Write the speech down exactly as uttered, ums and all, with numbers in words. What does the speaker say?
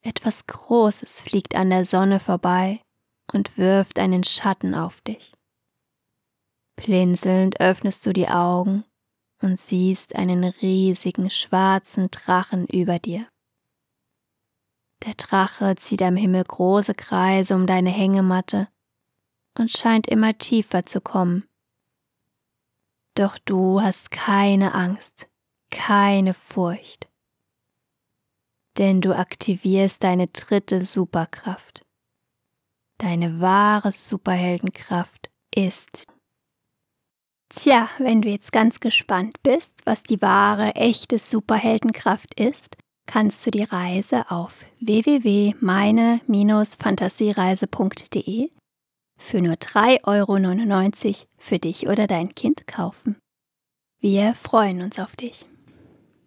Etwas Großes fliegt an der Sonne vorbei und wirft einen Schatten auf dich. Blinzelnd öffnest du die Augen und siehst einen riesigen schwarzen Drachen über dir. Der Drache zieht am Himmel große Kreise um deine Hängematte und scheint immer tiefer zu kommen. Doch du hast keine Angst, keine Furcht, denn du aktivierst deine dritte Superkraft. Deine wahre Superheldenkraft ist. Tja, wenn du jetzt ganz gespannt bist, was die wahre, echte Superheldenkraft ist, kannst du die Reise auf w w w punkt meine Bindestrich fantasiereise punkt d e für nur drei Euro neunundneunzig für dich oder dein Kind kaufen. Wir freuen uns auf dich.